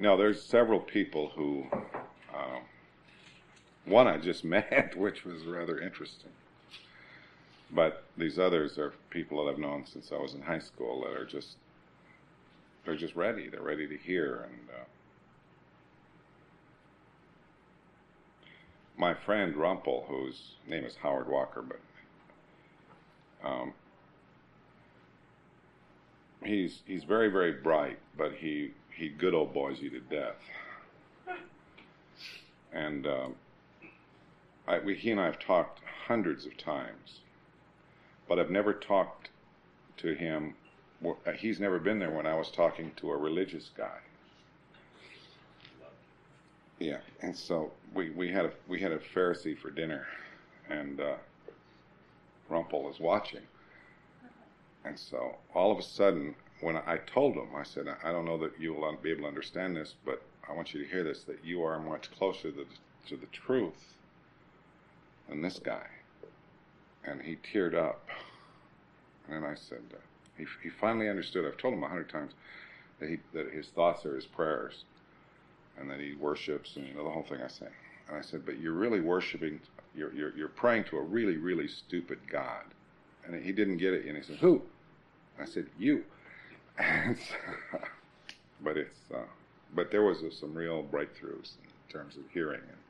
No, there's several people who, one I just met, which was rather interesting. But these others are people that I've known since I was in high school that are just, they're just ready. They're ready to hear. And my friend Rumpel, whose name is Howard Walker, but he's very, very bright, but he good old boys you to death. And he and I have talked hundreds of times, but I've never talked to him. He's never been there when I was talking to a religious guy. Yeah, and so we had a Pharisee for dinner, and Rumpel was watching, and so all of a sudden, when I told him, I said, I don't know that you will be able to understand this, but I want you to hear this, that you are much closer to the truth than this guy. And he teared up. And then I said, he finally understood. I've told him 100 times that his thoughts are his prayers, and that he worships, and the whole thing I say. And I said, but you're really worshiping, you're praying to a really, really stupid God. And he didn't get it, and he said, who? I said, you. But there was some real breakthroughs in terms of hearing. And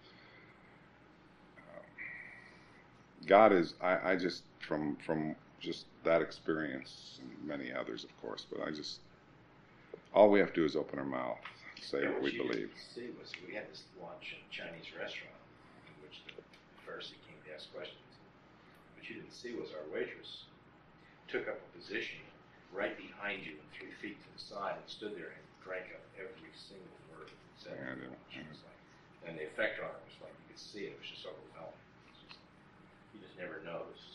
God is, I just, from just that experience, and many others, of course, but all we have to do is open our mouth, say what we believe. See, we had this lunch in a Chinese restaurant in which the Pharisee came to ask questions. What you didn't see was our waitress took up a position right behind you and 3 feet to the side and stood there and drank up every single word it said. She was like, and the effect on her was like, you could see it was just overwhelming. You just never noticed.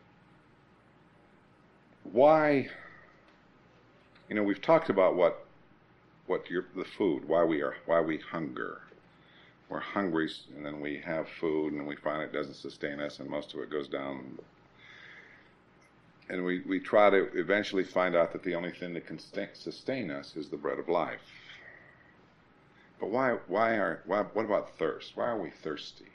Why? We've talked about the food, why we hunger. We're hungry, and then we have food, and we find it doesn't sustain us, and most of it goes down. And we try to eventually find out that the only thing that can sustain us is the bread of life. But what about thirst? Why are we thirsty?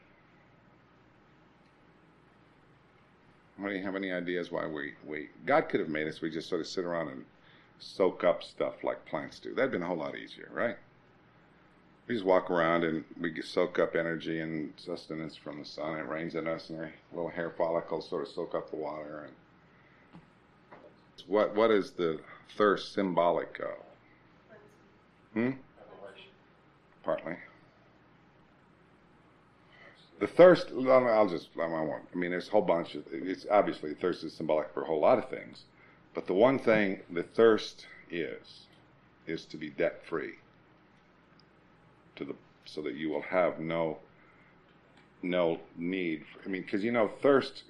Do you have any ideas why God could have made us, we just sort of sit around and soak up stuff like plants do. That'd been a whole lot easier, right? We just walk around and we soak up energy and sustenance from the sun. It rains on us, and our little hair follicles sort of soak up the water. And what is the thirst symbolic of? Partly. The thirst, I mean, there's a whole bunch of, it's obviously thirst is symbolic for a whole lot of things, but the one thing the thirst is to be debt free, so that you will have no need. Because thirst.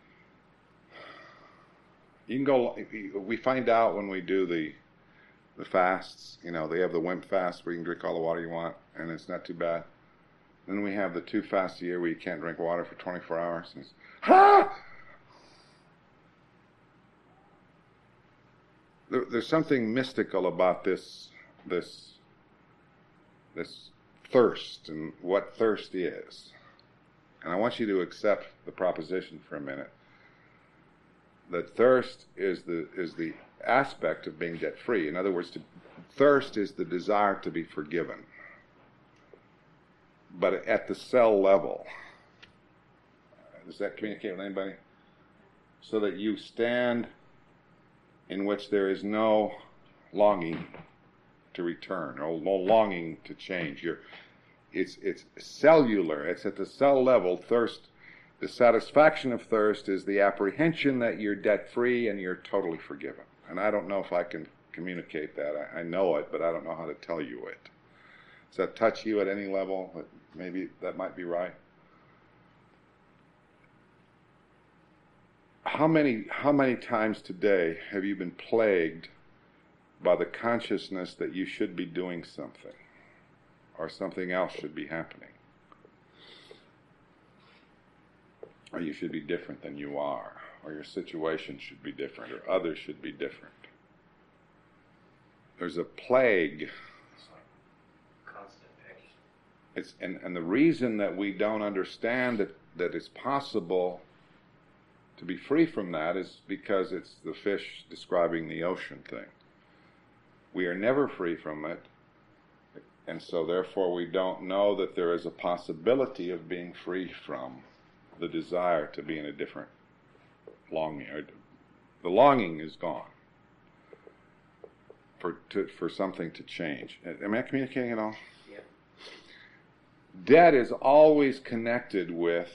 You can go. We find out when we do the fasts. They have the WIMP fast where you can drink all the water you want, and it's not too bad. Then we have the 2 fasts a year where you can't drink water for 24 hours. And there's something mystical about this thirst and what thirst is. And I want you to accept the proposition for a minute that thirst is the aspect of being debt free. In other words, thirst is the desire to be forgiven. But at the cell level. Does that communicate with anybody? So that you stand in which there is no longing to return, no longing to change. It's cellular. It's at the cell level. Thirst, the satisfaction of thirst is the apprehension that you're debt-free and you're totally forgiven. And I don't know if I can communicate that. I know it, but I don't know how to tell you it. Does that touch you at any level? Maybe that might be right. How many times today have you been plagued by the consciousness that you should be doing something, or something else should be happening, or you should be different than you are, or your situation should be different, or others should be different? There's a plague And the reason that we don't understand that it's possible to be free from that is because it's the fish describing the ocean thing. We are never free from it, and so therefore we don't know that there is a possibility of being free from the desire to be in a different longing. The longing is gone for something to change. Am I communicating at all? Yeah. Debt is always connected with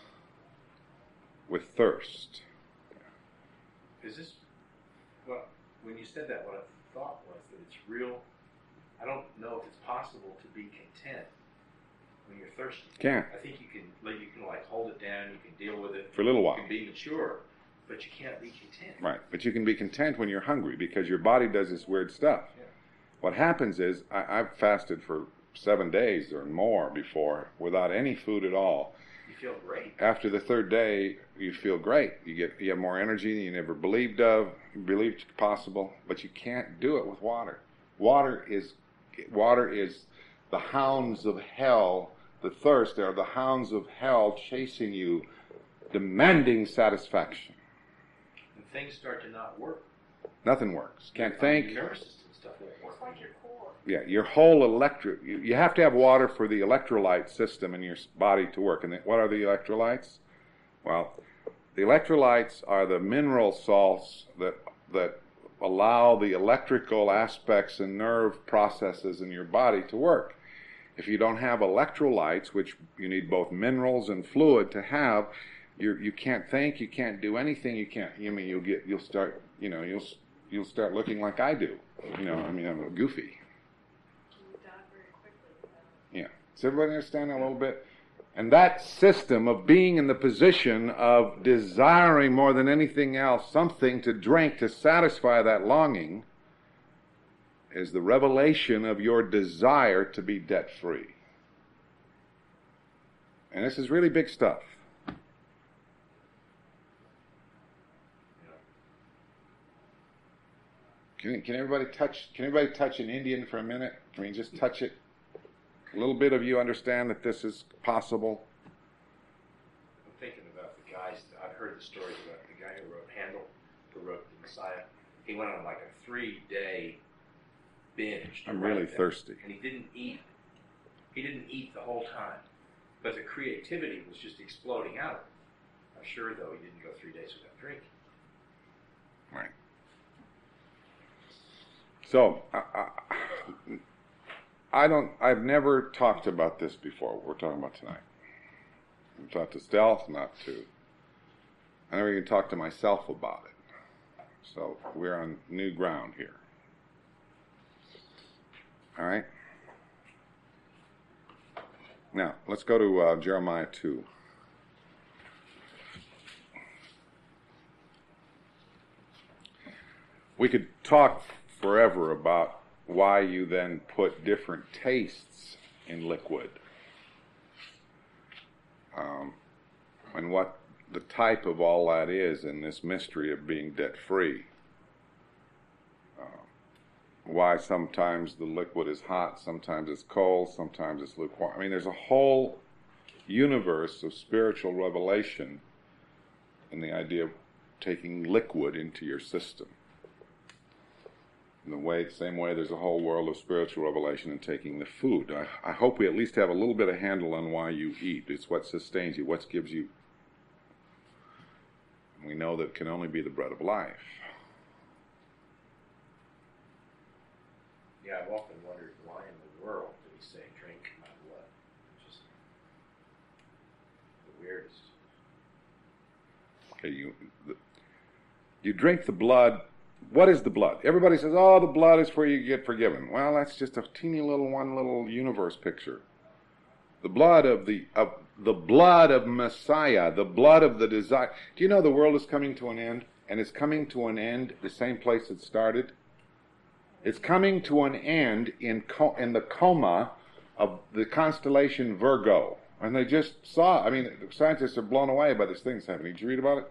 thirst. Is this, well, when you said that, what I thought was that it's real. I don't know if it's possible to be content when you're thirsty. Can't. I think you can like hold it down, you can deal with it for a little while. You can be mature, but you can't be content. Right, but you can be content when you're hungry because your body does this weird stuff. Yeah. What happens is, I've fasted for 7 days or more before without any food at all. You feel great. After the third day, you feel great. You have more energy than you never believed possible, but you can't do it with water. Water is the hounds of hell. The thirst are the hounds of hell chasing you, demanding satisfaction. And things start to not work. Nothing works. Can't think. Your nervous system stuff won't work. It's like your core. Yeah, your whole you have to have water for the electrolyte system in your body to work. And what are the electrolytes? Well, the electrolytes are the mineral salts that allow the electrical aspects and nerve processes in your body to work. If you don't have electrolytes, which you need both minerals and fluid to have, you can't think, you can't do anything, you'll start looking like I do. I'm goofy. You die very quickly. Yeah. Does everybody understand that a little bit? And that system of being in the position of desiring more than anything else something to drink to satisfy that longing is the revelation of your desire to be debt-free. And this is really big stuff. Can everybody touch an Indian for a minute? Can we just touch it? A little bit of you understand that this is possible? I'm thinking about the guys, I've heard the stories about the guy who wrote Handel, who wrote The Messiah. He went on like a 3-day binge. I'm really thirsty. And he didn't eat. He didn't eat the whole time. But the creativity was just exploding out of him. I'm sure, though, he didn't go 3 days without drinking. Right. So, I've never talked about this before. We're talking about tonight. I've talked to Stealth, I never even talked to myself about it. So, we're on new ground here. All right? Now, let's go to Jeremiah 2. We could talk forever about why you then put different tastes in liquid. And what the type of all that is in this mystery of being debt-free. Why sometimes the liquid is hot, sometimes it's cold, sometimes it's lukewarm. I mean, there's a whole universe of spiritual revelation in the idea of taking liquid into your system. In the same way there's a whole world of spiritual revelation in taking the food. I hope we at least have a little bit of handle on why you eat. It's what sustains you, what gives you. We know that it can only be the bread of life. Yeah, I've often wondered why in the world did he say, drink my blood? It's just the weirdest. Okay, you drink the blood. What is the blood? Everybody says, oh, the blood is where you get forgiven. Well, that's just a teeny little universe picture. The blood of the blood of Messiah, the blood of the desire. Do you know the world is coming to an end? And it's coming to an end the same place it started? It's coming to an end in the coma of the constellation Virgo. And they just saw, the scientists are blown away by this thing that's happening. Did you read about it?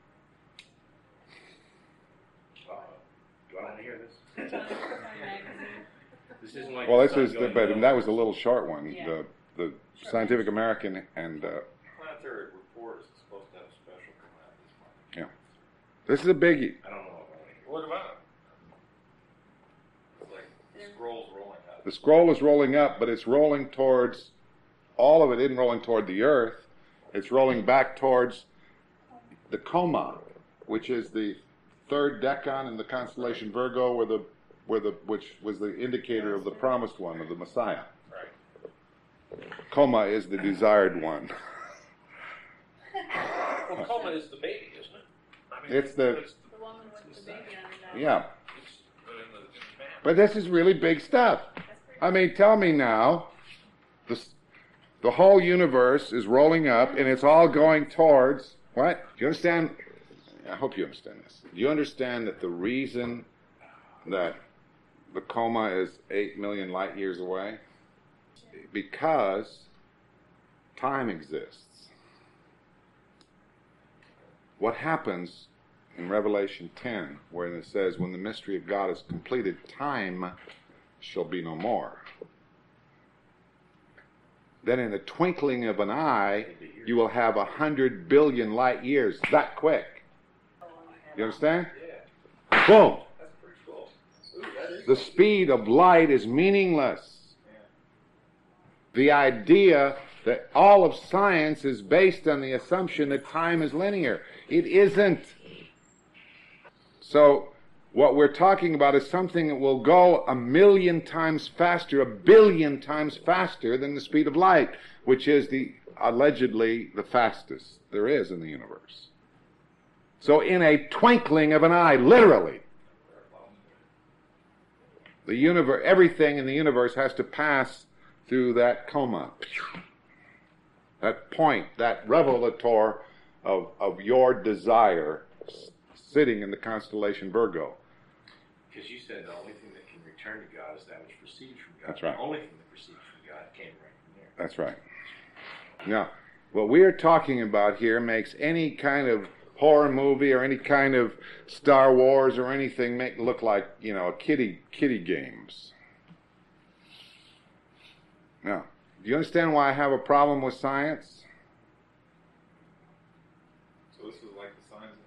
Do I want to hear this? This isn't like Well, that was a little short one. Yeah. the Scientific American and Planetary report is supposed to have a special come out this month. this is a biggie. I don't know if I want to hear. What about it? It's like the scroll's rolling out. The scroll is rolling up, but it's rolling towards, all of it isn't rolling toward the Earth. It's rolling back towards the Coma, which is the third decan in the constellation Virgo, which was the indicator of the promised one, of the Messiah. Right. Coma is the desired one. Well, coma is the baby, isn't it? I mean, It's the- The woman with the baby on her. Yeah, It's, but in the man. but this is really big stuff. That's pretty I mean, tell me now, the whole universe is rolling up, and it's all going towards, what? Do you understand? I hope you understand this. Do you understand that the reason that the Coma is 8 million light years away? Because time exists. What happens in Revelation 10, where it says, when the mystery of God is completed, time shall be no more. Then in the twinkling of an eye, you will have 100 billion light years, that quick. You understand? Yeah, Boom! that's pretty cool. Ooh, that is. The speed of light is meaningless. The idea that all of science is based on the assumption that time is linear. It isn't. So what we're talking about is something that will go 1,000,000 times faster, 1,000,000,000 times faster than the speed of light, which is allegedly the fastest there is in the universe. So in a twinkling of an eye, literally, the universe, everything in the universe has to pass through that Coma, that point, that revelator of your desire sitting in the constellation Virgo. Because you said the only thing that can return to God is that which proceeds from God. That's right. The only thing that proceeds from God came right from there. That's right. Now, what we are talking about here makes any kind of horror movie or any kind of Star Wars or anything look like, kiddie games. Now, do you understand why I have a problem with science? So this is like the signs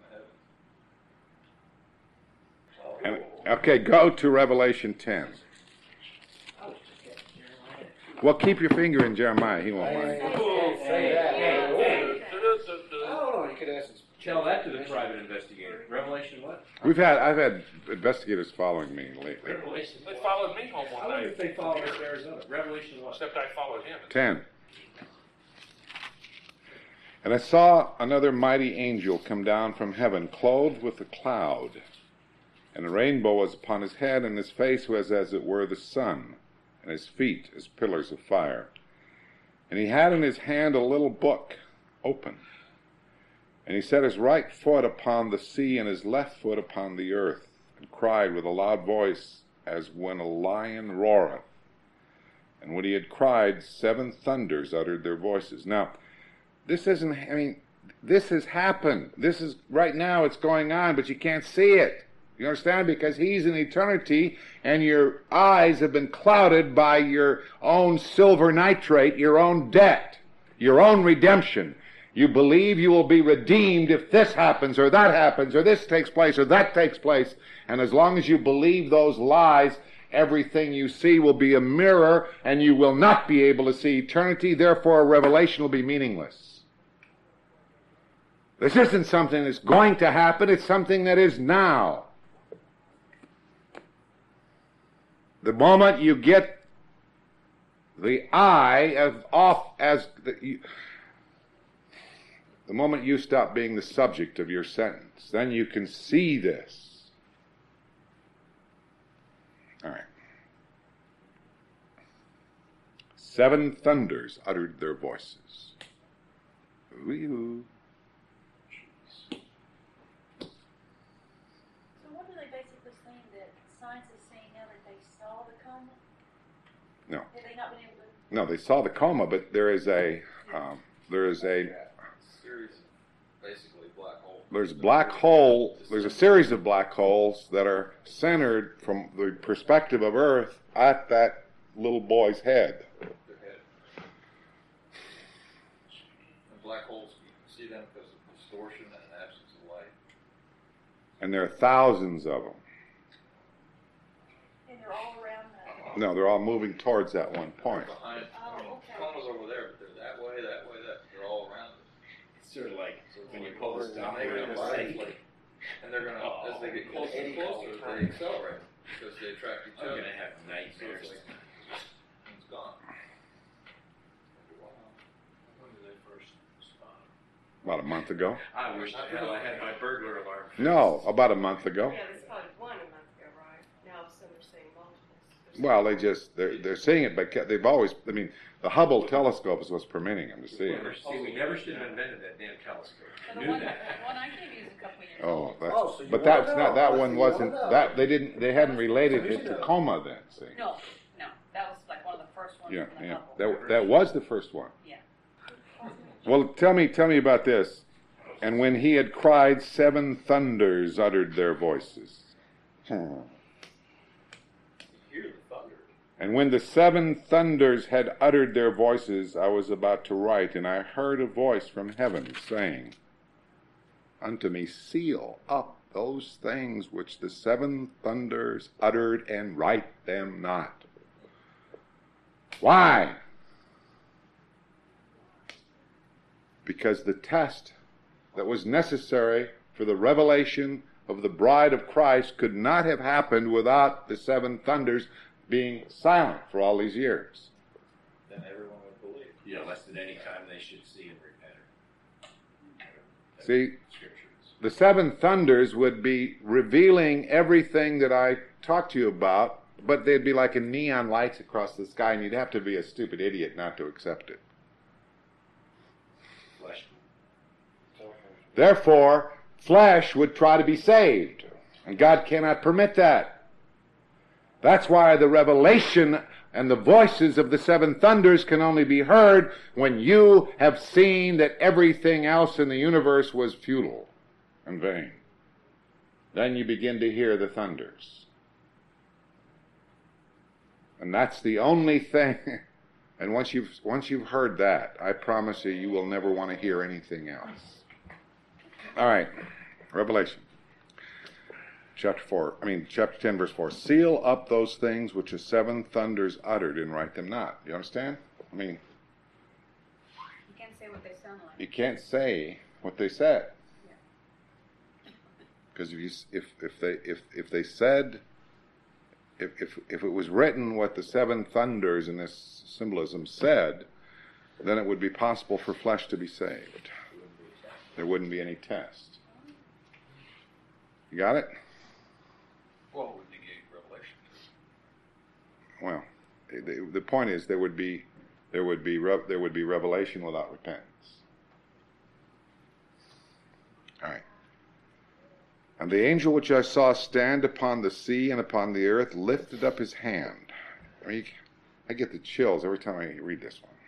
in the heavens. Okay, go to Revelation 10. Well, keep your finger in Jeremiah. He won't mind. Hey, oh, you could tell that to the private investigator. Revelation what? I've had investigators following me lately. Revelation They what? followed me home I one wonder night. if they followed us to Arizona. Revelation what? Except I followed him. 10. And I saw another mighty angel come down from heaven, clothed with a cloud, and a rainbow was upon his head, and his face was as it were the sun, and his feet as pillars of fire. And he had in his hand a little book, open. And he set his right foot upon the sea, and his left foot upon the earth, and cried with a loud voice, as when a lion roareth. And when he had cried, 7 thunders uttered their voices. Now, this has happened. This is, right now it's going on, but you can't see it. You understand? Because he's in eternity, and your eyes have been clouded by your own silver nitrate, your own debt, your own redemption. You believe you will be redeemed if this happens, or that happens, or this takes place, or that takes place. And as long as you believe those lies, everything you see will be a mirror, and you will not be able to see eternity. Therefore, a revelation will be meaningless. This isn't something that's going to happen. It's something that is now. The moment you get the eye the moment you stop being the subject of your sentence, then you can see this. All right. 7 thunders uttered their voices. Ooh. So what are they basically saying, that science is saying now that they saw the Coma? No. Have they not been able to? No, they saw the Coma, but there is a Series of basically black holes. there's a series of black holes that are centered from the perspective of Earth at that little boy's head. Their head. black holes, you can see them because of distortion and an absence of light. And there are thousands of them. And they're all around that. No, they're all moving towards that one point. Behind, Oh, okay. Coma's over there, but they're that way, that. They're all around it. It's sort of like So when you like pull the we're stop, negative they're light, like, and they're gonna, as they get closer and closer, they accelerate because they attract each I'm other. gonna have So nightmares. it's like, it's gone. When did they first spot About a month ago. I wish to hell I had my burglar alarm. No, about a month ago. Yeah, they spotted one a month ago, right? Now all of a sudden they're seeing multiples. Well, they're seeing it, but they've always, I mean, the Hubble telescope is what's permitting them to see it. We never should have invented that damn telescope. So the Knew one, that. the one I gave you is a couple years Oh, old. that's, Oh, so you but wanna that's know. not, that Oh, so one you wasn't, wanna know. that, they hadn't related So we it to should know. coma then, see? No, that was like one of the first ones Yeah, from the yeah, Hubble. that was the first one. Yeah. Well, tell me about this. And when he had cried, 7 thunders uttered their voices. Hear the thunder. And when the 7 thunders had uttered their voices, I was about to write, and I heard a voice from heaven saying unto me, seal up those things which the 7 thunders uttered, and write them not. Why? Because the test that was necessary for the revelation of the bride of Christ could not have happened without the 7 thunders being silent for all these years. Then everyone would believe. Yeah, less than any time they should see and repent. See, Scriptures. the 7 thunders would be revealing everything that I talked to you about, but they'd be like a neon lights across the sky, and you'd have to be a stupid idiot not to accept it. Flesh. Therefore, flesh would try to be saved, and God cannot permit that. That's why the revelation and the voices of the 7 thunders can only be heard when you have seen that everything else in the universe was futile and vain. Then you begin to hear the thunders. And that's the only thing. And once you've heard that, I promise you, you will never want to hear anything else. All right, Revelation. Chapter 10, verse 4. Seal up those things which the 7 thunders uttered, and write them not. You understand? I mean, You can't say what they sound like. you can't say what they said. Because if they said, if it was written what the 7 thunders in this symbolism said, then it would be possible for flesh to be saved. There wouldn't be any test. You got it? Well, it would negate revelation. Well, the point is there would be revelation without repentance. All right. And the angel which I saw stand upon the sea and upon the earth lifted up his hand. I mean, I get the chills every time I read this one.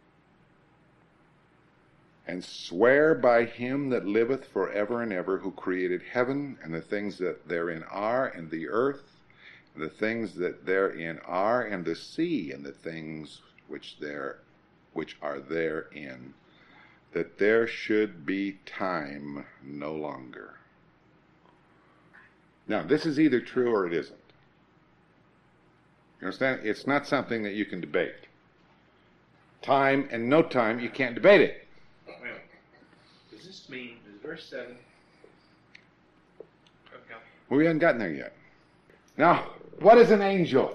And swear by him that liveth forever and ever, who created heaven and the things that therein are, and the earth, and the things that therein are, and the sea, and the things which are therein, that there should be time no longer. Now, this is either true or it isn't. You understand? It's not something that you can debate. Time and no time, you can't debate it. Wait a minute. Does this mean, is verse 7? Okay. Well, we haven't gotten there yet. Now, what is an angel?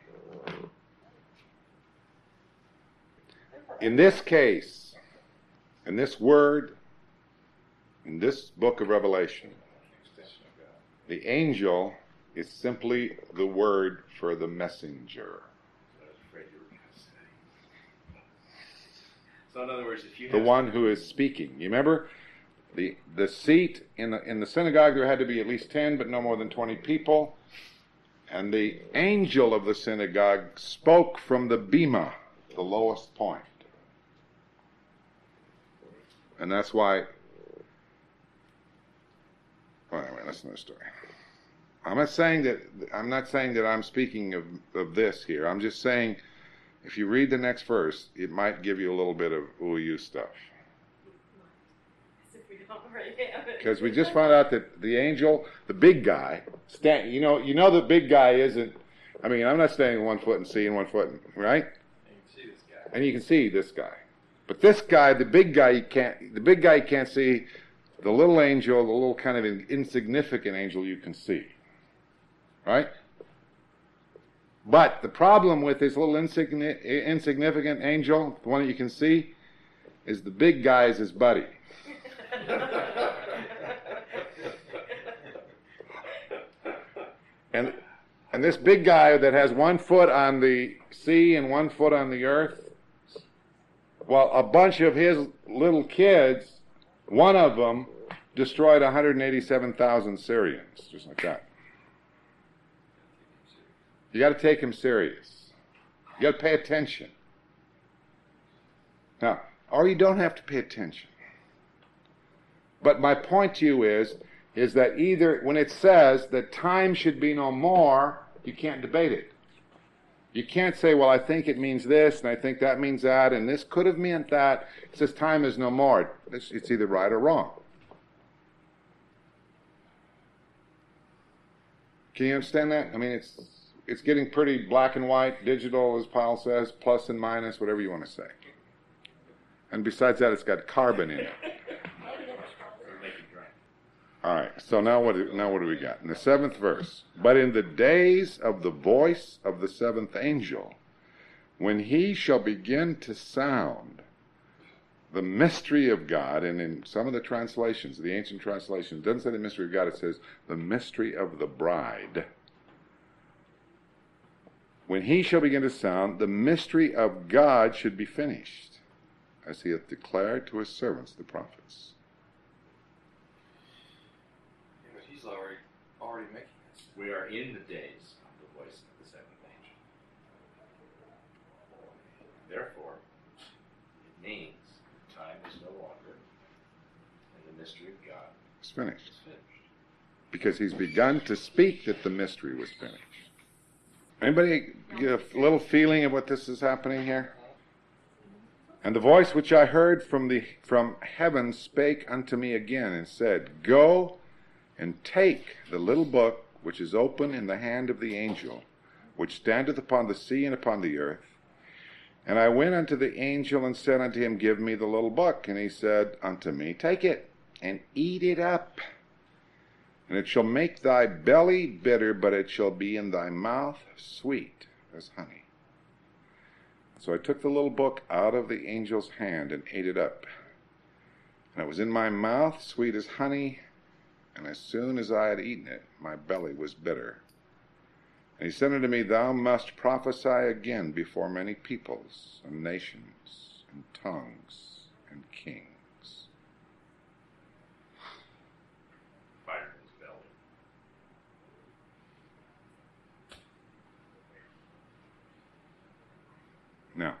In this case, in this word, in this book of Revelation, Extension of God. the angel is simply the word for the messenger. I was afraid you were going to say. So in other words, if you The have one who is speaking. You remember? The seat in the synagogue, there had to be at least 10, but no more than 20 people. And the angel of the synagogue spoke from the bema, the lowest point. And that's why, well, anyway, that's another story. I'm not saying that I'm speaking of this here. I'm just saying, if you read the next verse, it might give you a little bit of ooh-you stuff. Right, yeah. Because we just found out that the angel, the big guy, you know the big guy isn't, I mean, I'm not standing 1 foot and seeing 1 foot, right? You can see this guy. And you can see this guy. But this guy, the big guy you can't see. The little angel, the little kind of insignificant angel you can see. Right? But the problem with this little insignificant angel, the one that you can see, is the big guy is his buddy. And this big guy that has 1 foot on the sea and 1 foot on the earth, well, a bunch of his little kids, one of them destroyed 187,000 Syrians, just like that. You got to take him serious. You got to pay attention. Now, or you don't have to pay attention. But my point to you is that either when it says that time should be no more, you can't debate it. You can't say, well, I think it means this, and I think that means that, and this could have meant that. It says time is no more. It's either right or wrong. Can you understand that? I mean, it's getting pretty black and white, digital, as Paul says, plus and minus, whatever you want to say. And besides that, it's got carbon in it. All right, so now what do we got? In the 7th verse, but in the days of the voice of the 7th angel, when he shall begin to sound, the mystery of God, and in some of the translations, the ancient translations, it doesn't say the mystery of God, it says the mystery of the bride. When he shall begin to sound, the mystery of God should be finished, as he hath declared to his servants, the prophets. Yeah, but he's already making this. We are in the days of the voice of the 7th angel. Therefore, it means time is no longer, and the mystery of God It's finished. is finished. Because he's begun to speak that the mystery was finished. Anybody get a little feeling of what this is happening here? And the voice which I heard from heaven spake unto me again and said, Go and take the little book which is open in the hand of the angel, which standeth upon the sea and upon the earth. And I went unto the angel and said unto him, Give me the little book. And he said unto me, Take it and eat it up. And it shall make thy belly bitter, but it shall be in thy mouth sweet as honey. So I took the little book out of the angel's hand and ate it up. And it was in my mouth sweet as honey, and as soon as I had eaten it, my belly was bitter. And he said unto me, Thou must prophesy again before many peoples, and nations, and tongues, and kings. Fire in his belly. Now,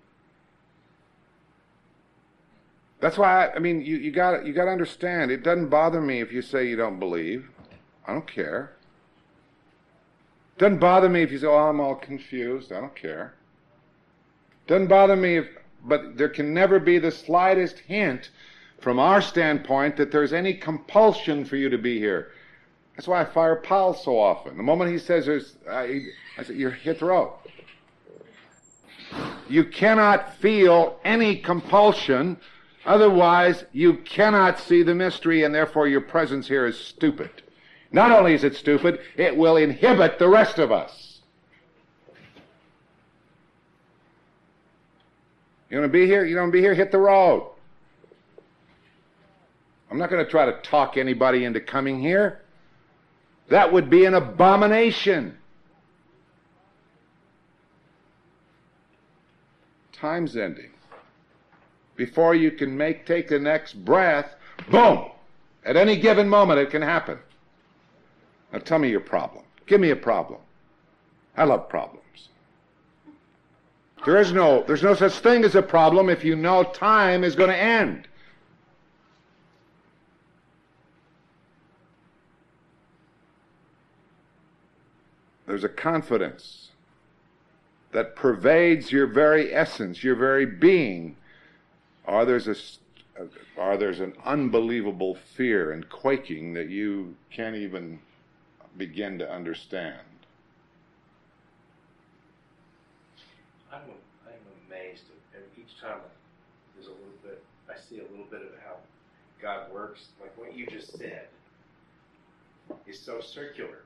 that's why I mean you got to understand. It doesn't bother me if you say you don't believe. I don't care. It doesn't bother me if you say, "Oh, I'm all confused." I don't care. It doesn't bother me but there can never be the slightest hint, from our standpoint, that there's any compulsion for you to be here. That's why I fire Paul so often. The moment he says I say, "You hit the road." You cannot feel any compulsion, otherwise you cannot see the mystery, and therefore your presence here is stupid. Not only is it stupid, it will inhibit the rest of us. You want to be here? You don't want to be here? Hit the road. I'm not going to try to talk anybody into coming here. That would be an abomination. Time's ending. Before you can take the next breath, boom! At any given moment it can happen. Now tell me your problem. Give me a problem. I love problems. There's no such thing as a problem if you know time is going to end. There's a confidence that pervades your very essence, your very being. Or there's there's an unbelievable fear and quaking that you can't even begin to understand. I'm amazed at each time there's a little bit, I see a little bit of how God works. Like what you just said is so circular.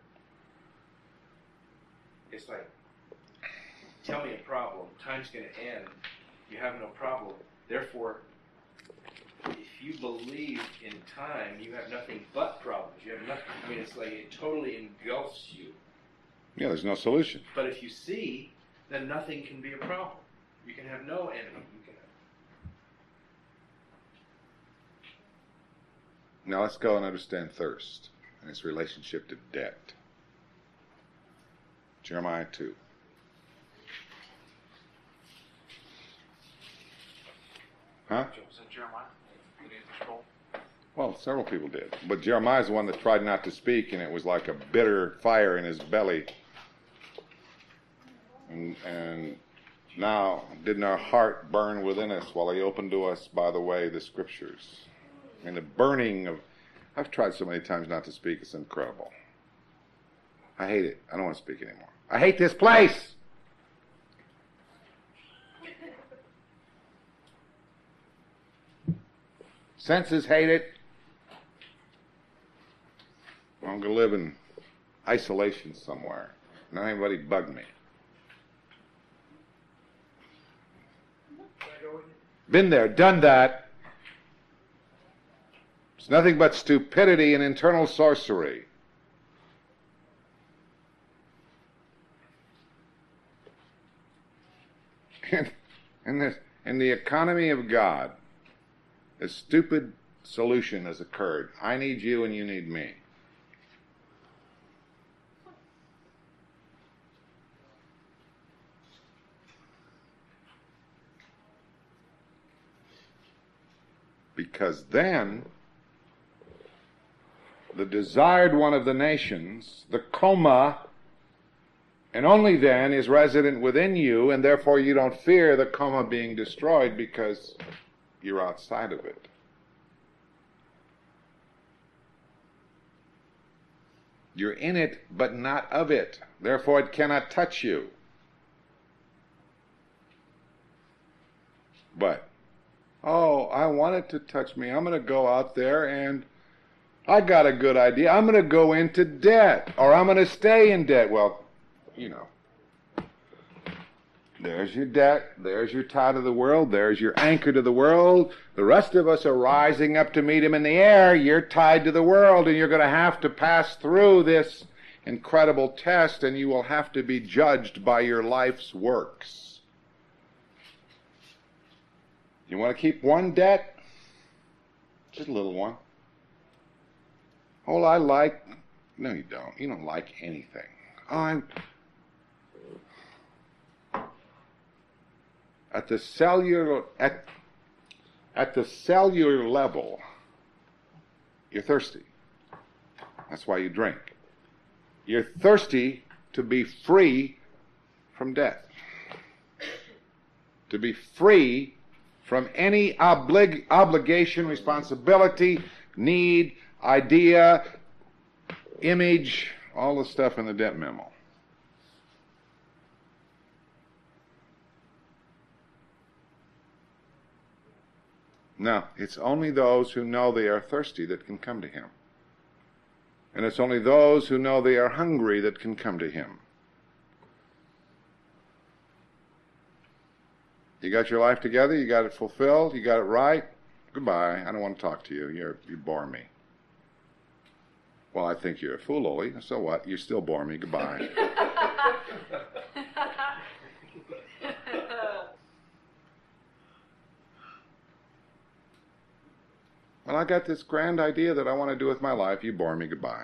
It's like, tell me a problem, time's going to end, you have no problem. Therefore, if you believe in time, you have nothing but problems. You have nothing. I mean, it's like it totally engulfs you. Yeah, there's no solution. But if you see, then nothing can be a problem. You can have no enemy. You can Now let's go and understand thirst and its relationship to debt. Jeremiah 2. Huh? Was that Jeremiah? Did he scroll? Well, several people did. But Jeremiah's the one that tried not to speak, and it was like a bitter fire in his belly. And now, didn't our heart burn within us while he opened to us, by the way, the Scriptures? And the burning of... I've tried so many times not to speak, it's incredible. I hate it. I don't want to speak anymore. I hate this place! Senses hate it. I'm going to live in isolation somewhere. Not anybody bug me. Been there, done that. It's nothing but stupidity and internal sorcery. In the economy of God, a stupid solution has occurred. I need you and you need me. Because then, the desired one of the nations, the coma, and only then is resident within you, and therefore you don't fear the coma being destroyed because you're outside of it. You're in it, but not of it. Therefore it cannot touch you. But, oh, I want it to touch me. I'm going to go out there and I got a good idea. I'm going to go into debt, or I'm going to stay in debt. Well, you know, there's your debt, there's your tie to the world, there's your anchor to the world. The rest of us are rising up to meet him in the air. You're tied to the world, and you're going to have to pass through this incredible test, and you will have to be judged by your life's works. You want to keep one debt? Just a little one. Oh, I like... No, you don't. You don't like anything. Oh, At the cellular level, you're thirsty. That's why you drink. You're thirsty to be free from death. To be free from any obligation, responsibility, need, idea, image, all the stuff in the debt memo. Now, it's only those who know they are thirsty that can come to him. And it's only those who know they are hungry that can come to him. You got your life together? You got it fulfilled? You got it right? Goodbye. I don't want to talk to you. You bore me. Well, I think you're a fool, Oli. So what? You still bore me. Goodbye. Well, I got this grand idea that I want to do with my life. You bore me. Goodbye.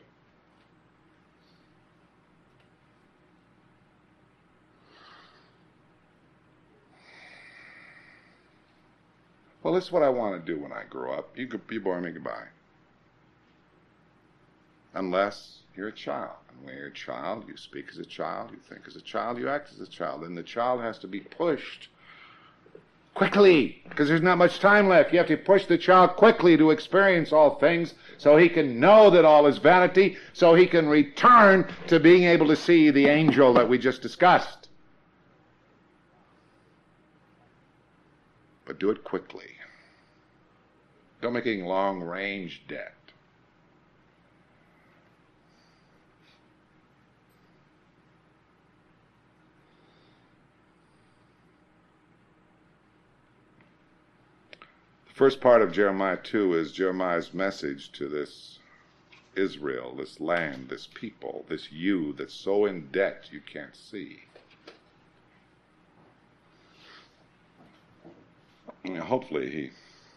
Well, this is what I want to do when I grow up. You bore me. Goodbye. Unless you're a child. And when you're a child, you speak as a child, you think as a child, you act as a child. And the child has to be pushed quickly, because there's not much time left. You have to push the child quickly to experience all things so he can know that all is vanity, so he can return to being able to see the angel that we just discussed. But do it quickly. Don't make any long-range debt. First part of Jeremiah 2 is Jeremiah's message to this Israel, this land, this people, this you that's so in debt you can't see. Hopefully he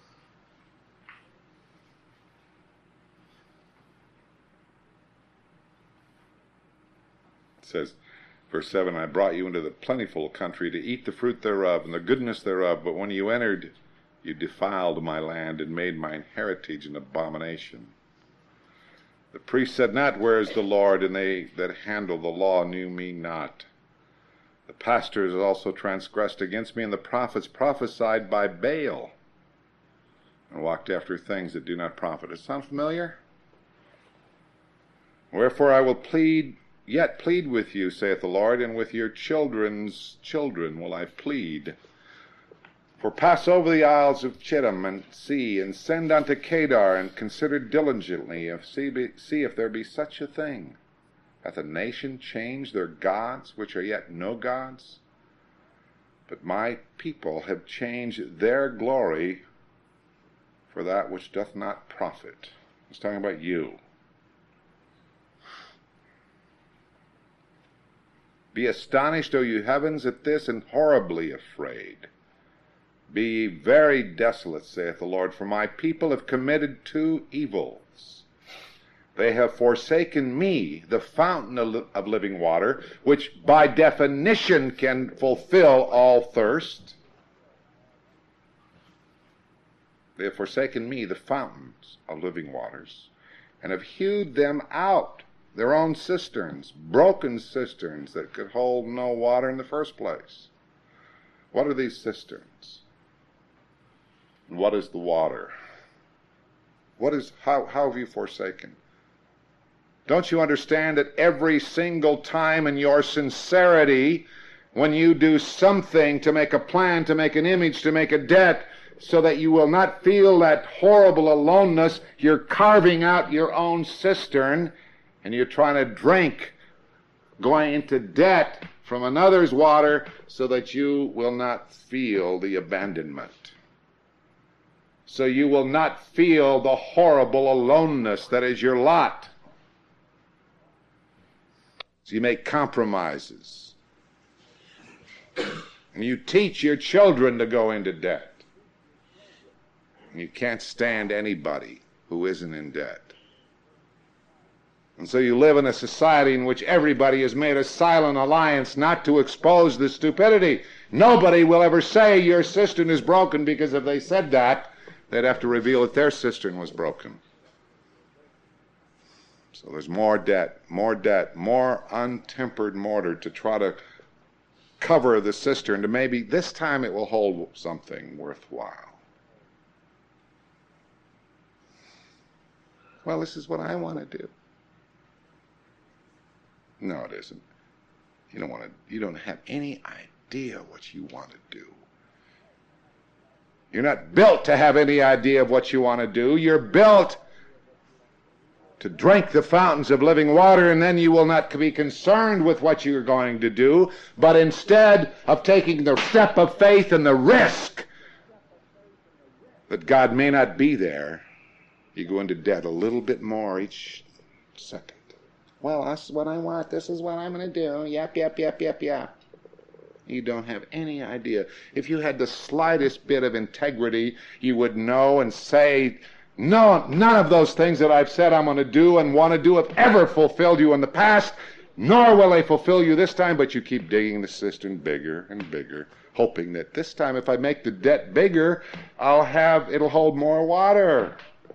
says, verse 7, I brought you into the plentiful country to eat the fruit thereof and the goodness thereof, but when you entered, you defiled my land and made my heritage an abomination. The priest said not, where is the Lord? And they that handle the law knew me not. The pastors also transgressed against me, and the prophets prophesied by Baal, and walked after things that do not profit. Does it sound familiar? Wherefore I will yet plead with you, saith the Lord, and with your children's children will I plead. For pass over the isles of Chittim, and see, and send unto Kedar, and consider diligently, see if there be such a thing. Hath a nation changed their gods, which are yet no gods? But my people have changed their glory for that which doth not profit. He's talking about you. Be astonished, O you heavens, at this, and horribly afraid. Be ye very desolate, saith the Lord, for my people have committed two evils. They have forsaken me, the fountain of living water, which by definition can fulfill all thirst. They have forsaken me, the fountains of living waters, and have hewed them out, their own cisterns, broken cisterns that could hold no water in the first place. What are these cisterns? And what is the water? How have you forsaken? Don't you understand that every single time in your sincerity, when you do something to make a plan, to make an image, to make a debt, so that you will not feel that horrible aloneness, you're carving out your own cistern, and you're trying to drink, going into debt from another's water, so that you will not feel the abandonment. So you will not feel the horrible aloneness that is your lot. So you make compromises. And you teach your children to go into debt. And you can't stand anybody who isn't in debt. And so you live in a society in which everybody has made a silent alliance not to expose the stupidity. Nobody will ever say your cistern is broken, because if they said that, they'd have to reveal that their cistern was broken. So there's more debt, more untempered mortar to try to cover the cistern, to maybe this time it will hold something worthwhile. Well, this is what I want to do. No, it isn't. You don't have any idea what you want to do. You're not built to have any idea of what you want to do. You're built to drink the fountains of living water, and then you will not be concerned with what you're going to do, but instead of taking the step of faith and the risk that God may not be there, you go into debt a little bit more each second. Well, that's what I want. This is what I'm going to do. Yep. You don't have any idea. If you had the slightest bit of integrity, you would know and say, no, none of those things that I've said I'm going to do and want to do have ever fulfilled you in the past, nor will they fulfill you this time, but you keep digging the cistern bigger and bigger, hoping that this time if I make the debt bigger, it'll hold more water.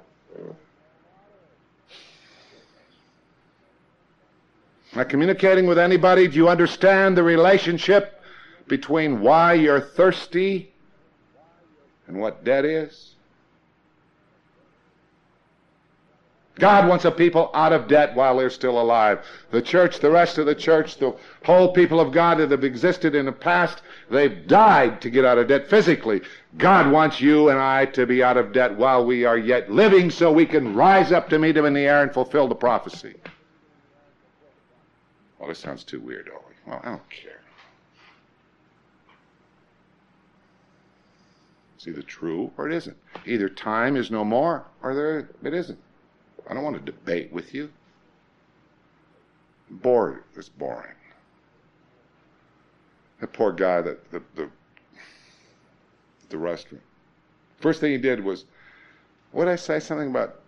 Am I communicating with anybody? Do you understand the relationship between why you're thirsty And what debt is? God wants a people out of debt while they're still alive. The church, the rest of the church, the whole people of God that have existed in the past, they've died to get out of debt physically. God wants you and I to be out of debt while we are yet living so we can rise up to meet him in the air and fulfill the prophecy. Well, this sounds too weird, Ollie. Well, I don't care. It's either true or it isn't. Either time is no more or it isn't. I don't want to debate with you. Bored. It's boring. That poor guy, the restaurant. First thing he did was, what did I say? Something about.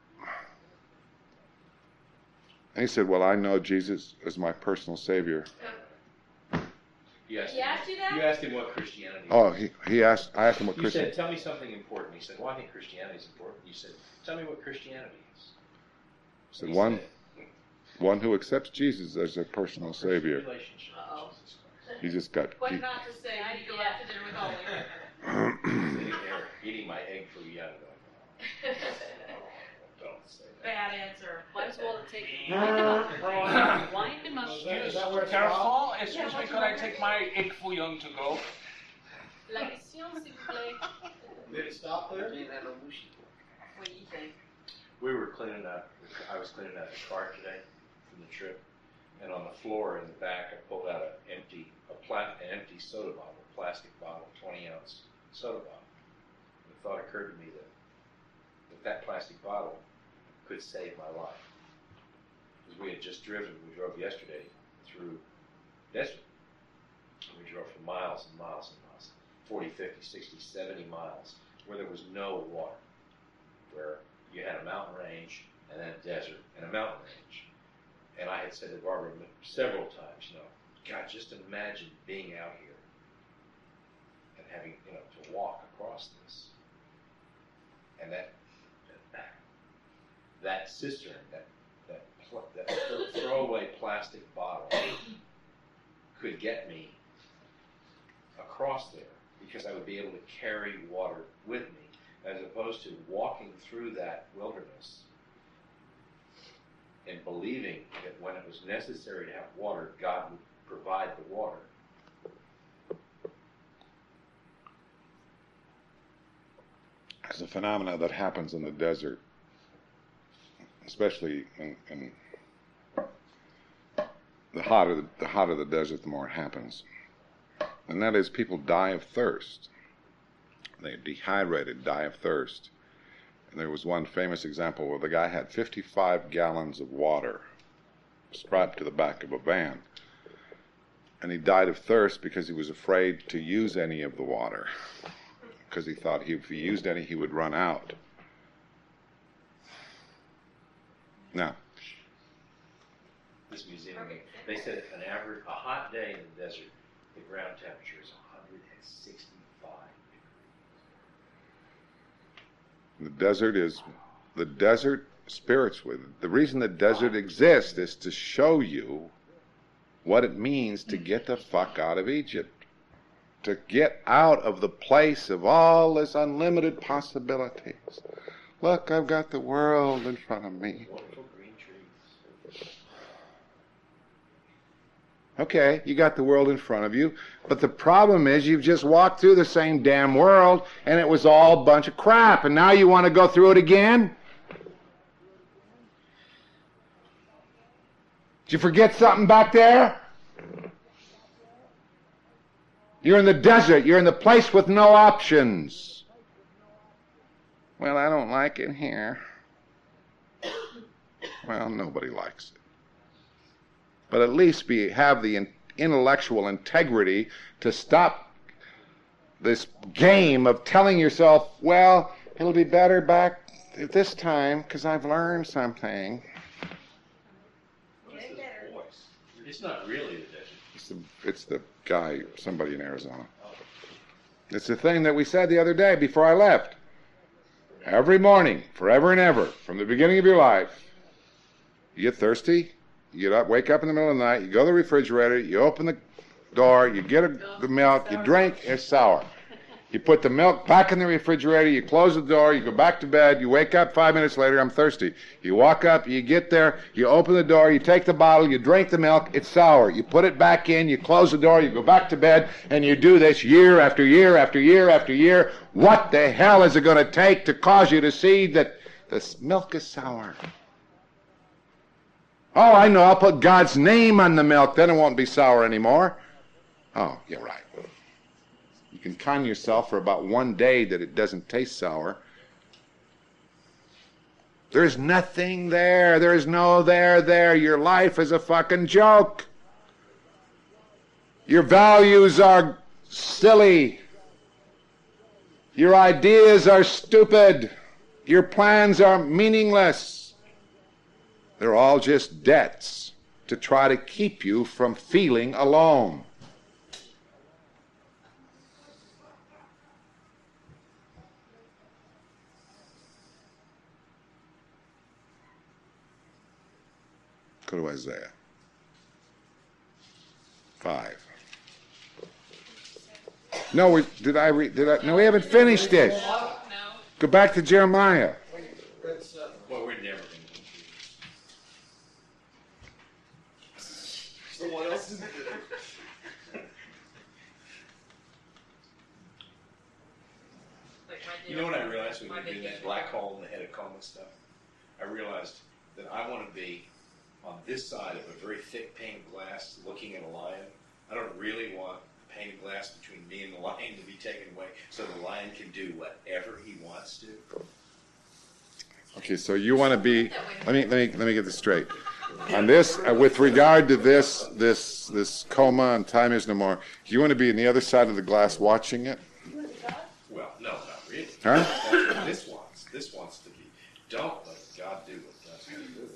And he said, "Well, I know Jesus is my personal Savior." He asked you that? You asked him what Christianity is. Oh, I asked him what You Christianity. said, tell me something important. He said, well, I think Christianity is important. You said, tell me what Christianity is. Said He one said, one who accepts Jesus as their personal Savior. Relationship Uh-oh. with Jesus Christ. He just got. What not to say, I need to go out to dinner with Ollie. Sitting there eating my egg fouillade. Going, don't say that. Bad answer. Might as well take wind him up. Careful, excuse me, could I take my egg fouillon to go? La question, s'il vous plaît. Did it stop there? What do you think? We were cleaning out, I was cleaning out the car today from the trip, and on the floor in the back, I pulled out an empty soda bottle, a plastic bottle, 20-ounce soda bottle. And the thought occurred to me that plastic bottle could save my life. Because we drove yesterday through desert. We drove for miles and miles and miles, 40, 50, 60, 70 miles, where there was no water, where you had a mountain range and then a desert and a mountain range. And I had said to Barbara several times, God, just imagine being out here and having, to walk across this. And that cistern, that throwaway plastic bottle could get me across there because I would be able to carry water with me, as opposed to walking through that wilderness and believing that when it was necessary to have water, God would provide the water. There's a phenomena that happens in the desert, especially in the hotter the desert, the more it happens. And that is, people die of thirst. They're dehydrated, die of thirst. And there was one famous example where the guy had 55 gallons of water strapped to the back of a van. And he died of thirst because he was afraid to use any of the water, because he thought if he used any, he would run out. Now, This museum, they said a hot day in the desert, the ground temperature is 165 degrees. the desert spiritually. The reason the desert exists is to show you what it means to get the fuck out of Egypt. To get out of the place of all this unlimited possibilities. Look, I've got the world in front of me. Wonderful green trees. Okay, you got the world in front of you, but the problem is you've just walked through the same damn world and it was all a bunch of crap, and now you want to go through it again? Did you forget something back there? You're in the desert. You're in the place with no options. Well, I don't like it here. Well, nobody likes it. But at least have the intellectual integrity to stop this game of telling yourself, well, it'll be better back this time because I've learned something. Getting better. It's not really the desert. It's the guy, somebody in Arizona. It's the thing that we said the other day before I left. Every morning, forever and ever, from the beginning of your life, you get thirsty, you get up, wake up in the middle of the night, you go to the refrigerator, you open the door, you get the milk, you drink, it's sour. You put the milk back in the refrigerator, you close the door, you go back to bed, you wake up 5 minutes later, I'm thirsty. You walk up, you get there, you open the door, you take the bottle, you drink the milk, it's sour. You put it back in, you close the door, you go back to bed, and you do this year after year after year after year. What the hell is it going to take to cause you to see that this milk is sour? Oh, I know, I'll put God's name on the milk, then it won't be sour anymore. Oh, you're right. You can con yourself for about 1 day that it doesn't taste sour. There's nothing there. There's no there. Your life is a fucking joke. Your values are silly. Your ideas are stupid. Your plans are meaningless. They're all just debts to try to keep you from feeling alone. Go to Isaiah 5. No, no, we haven't finished this. Go back to Jeremiah. Well, we're never going to Someone else is You know what I realized when we were doing that black hole in the head of coma stuff? I realized that I want to be on this side of a very thick pane of glass looking at a lion. I don't really want a pane of glass between me and the lion to be taken away so the lion can do whatever he wants to. Okay, so you want to be. Let me get this straight. On this, with regard to this coma and time is no more, you want to be on the other side of the glass watching it? Well, no, not really. Huh? That's what this wants. This wants to be. Don't let God do what God's going to do.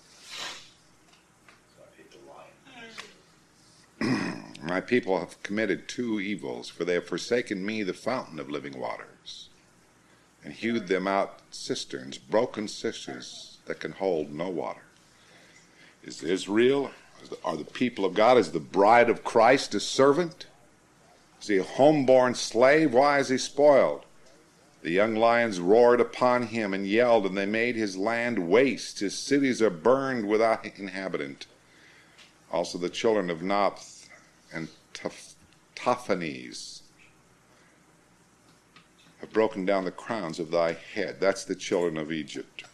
So I hate the lion. My people have committed 2 evils, for they have forsaken me, the fountain of living waters, and hewed them out cisterns, broken cisterns that can hold no water. Is Israel, are the people of God, is the bride of Christ a servant? Is he a homeborn slave? Why is he spoiled? The young lions roared upon him and yelled, and they made his land waste. His cities are burned without inhabitant. Also the children of Naph and Taphanes have broken down the crowns of thy head. That's the children of Egypt.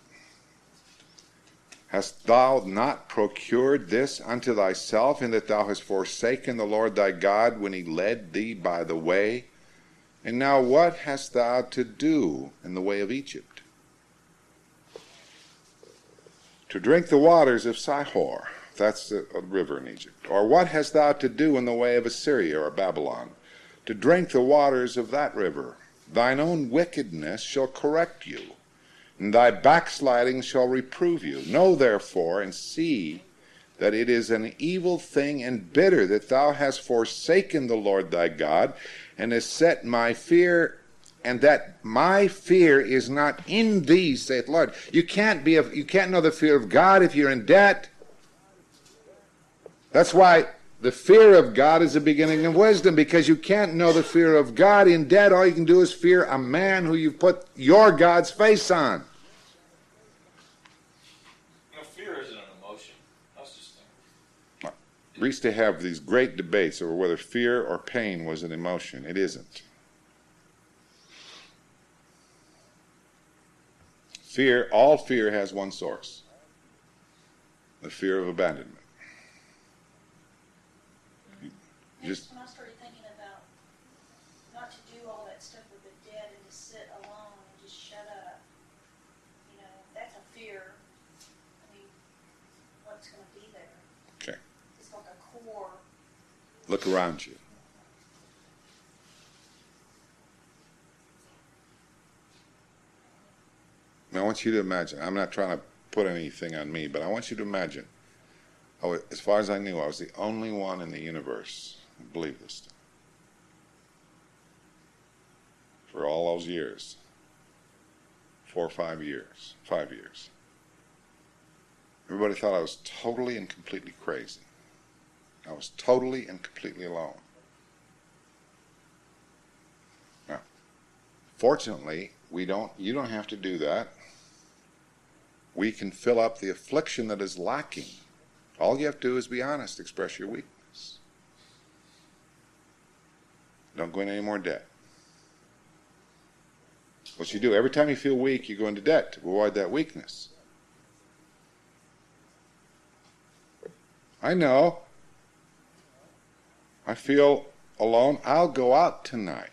Hast thou not procured this unto thyself, in that thou hast forsaken the Lord thy God when he led thee by the way? And now what hast thou to do in the way of Egypt? To drink the waters of Sihor, that's a river in Egypt. Or what hast thou to do in the way of Assyria or Babylon? To drink the waters of that river. Thine own wickedness shall correct you, and thy backsliding shall reprove you. Know therefore and see that it is an evil thing and bitter that thou hast forsaken the Lord thy God, and hast set my fear, and that my fear is not in thee, saith the Lord. You can't know the fear of God if you're in debt. That's why the fear of God is the beginning of wisdom, because you can't know the fear of God in debt. All you can do is fear a man who you've put your God's face on. Fear isn't an emotion. That's just thing. We used to have these great debates over whether fear or pain was an emotion. It isn't. All fear has one source: the fear of abandonment. Just when I started thinking about not to do all that stuff with the dead and to sit alone and just shut up, that's a fear. I mean, what's going to be there? okay. It's like a core. Look around you. Now, I want you to imagine. I'm not trying to put anything on me, but I want you to imagine. As far as I knew, I was the only one in the universe who believed this stuff. For all those years. 4 or 5 years. 5 years. Everybody thought I was totally and completely crazy. I was totally and completely alone. Now, Fortunately, you don't have to do that. We can fill up the affliction that is lacking. All you have to do is be honest, express your weakness. Don't go into any more debt. What you do, every time you feel weak, you go into debt to avoid that weakness. I know. I feel alone. I'll go out tonight.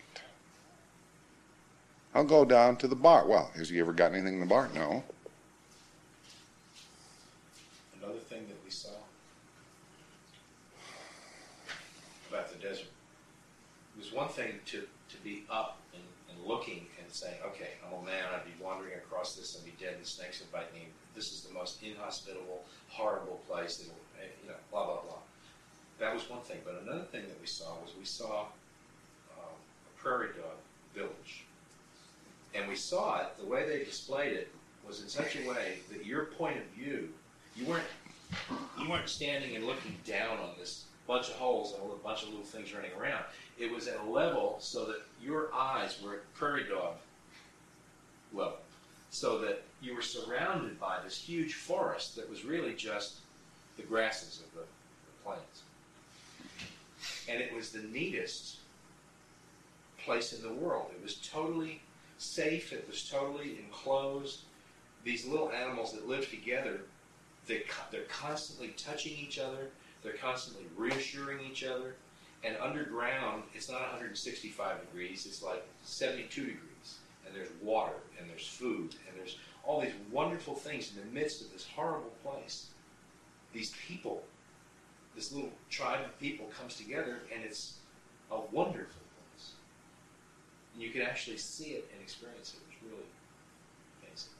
I'll go down to the bar. Well, has he ever got anything in the bar? No. Another thing that we saw about the desert, it was one thing to be up and looking and saying, okay, I'm a man, I'd be wandering across this and be dead and snakes would bite me. This is the most inhospitable, horrible place that will, blah, blah, blah. That was one thing. But another thing that we saw was a prairie dog village. And we saw it, the way they displayed it was in such a way that your point of view, you weren't standing and looking down on this bunch of holes and a bunch of little things running around. It was at a level so that your eyes were at prairie dog level, so that you were surrounded by this huge forest that was really just the grasses of the plains. And it was the neatest place in the world. It was totally safe. It was totally enclosed. These little animals that live together, they're constantly touching each other. They're constantly reassuring each other. And underground, it's not 165 degrees. It's like 72 degrees. And there's water, and there's food, and there's all these wonderful things in the midst of this horrible place. These people, this little tribe of people comes together, and it's a wonderful place. And you can actually see it and experience it. It's really amazing.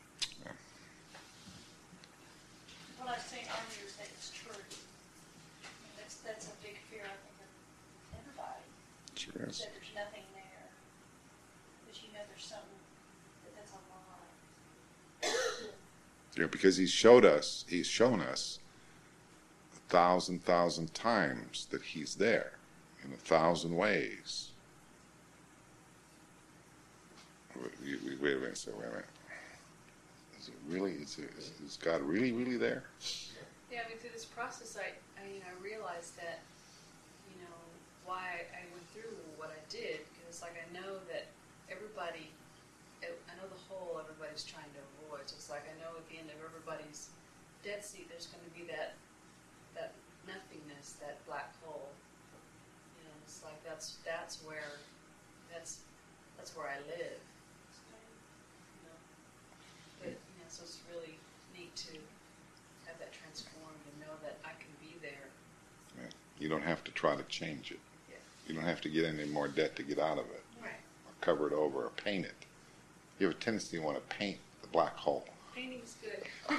What I was saying earlier is that it's true. That's a big fear, I think, of everybody. Sure is. That there's nothing there. But there's something that's alive. Because he's shown us 1,000 times that he's there in 1,000 ways. Wait a minute. Is it really? Is God really there? Yeah, through this process, I realized that, why I went through what I did, because I know that everybody, I know the hole everybody's trying to avoid. So it's like I know at the end of everybody's Dead Sea, there's going to be that nothingness, that black hole. It's like that's where I live. But so it's really neat to have that transformed and know that I can be there. Yeah. You don't have to try to change it. Yeah. You don't have to get any more debt to get out of it. Right. Or cover it over or paint it. You have a tendency to want to paint the black hole. Painting's good.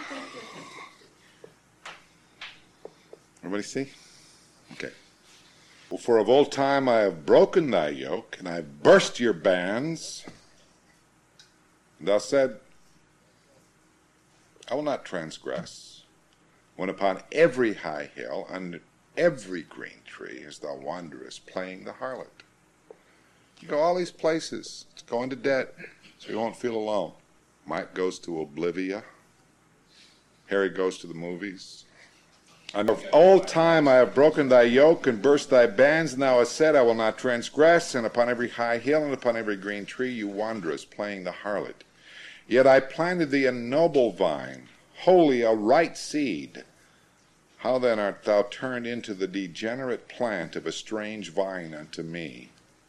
Everybody see? Okay. Well, for of old time I have broken thy yoke, and I have burst your bands. And thou said, I will not transgress, when upon every high hill, under every green tree, as thou wanderest, playing the harlot. You go all these places to go into debt, so you won't feel alone. Mike goes to Oblivia. Harry goes to the movies. And of old time I have broken thy yoke and burst thy bands, and thou hast said, I will not transgress, and upon every high hill and upon every green tree you wanderest, playing the harlot. Yet I planted thee a noble vine, wholly a right seed. How then art thou turned into the degenerate plant of a strange vine unto me?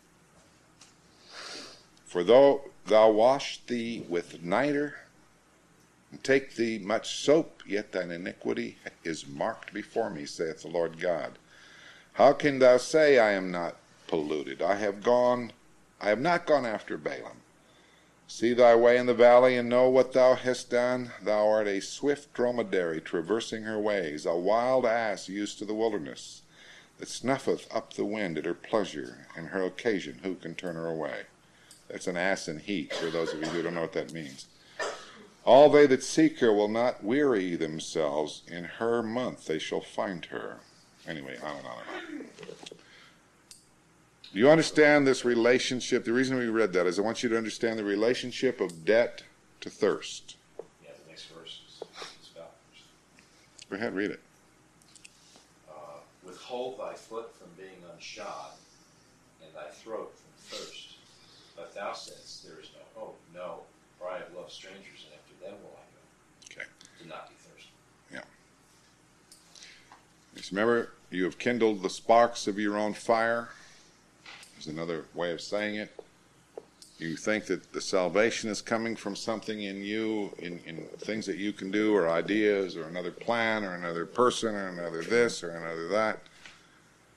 For though thou wash thee with nitre, and take thee much soap, yet thine iniquity is marked before me, saith the Lord God. How can thou say, I am not polluted? I have not gone after Balaam. See thy way in the valley, and know what thou hast done. Thou art a swift dromedary traversing her ways, a wild ass used to the wilderness, that snuffeth up the wind at her pleasure, and her occasion who can turn her away? That's an ass in heat, for those of you who don't know what that means. All they that seek her will not weary themselves. In her month they shall find her. Anyway, on and on and on. Do you understand this relationship? The reason we read that is I want you to understand the relationship of debt to thirst. Yeah, the next verse is about thirst. Go ahead, read it. Withhold thy foot from being unshod, and thy throat from thirst. But thou saidst, there is no hope. No, for I have loved strangers, and after them will I go. Okay. Do not be thirsty. Yeah. Just remember, you have kindled the sparks of your own fire. There's another way of saying it. You think that the salvation is coming from something in you, in things that you can do, or ideas, or another plan, or another person, or another this, or another that.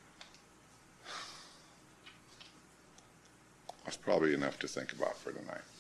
That's probably enough to think about for tonight.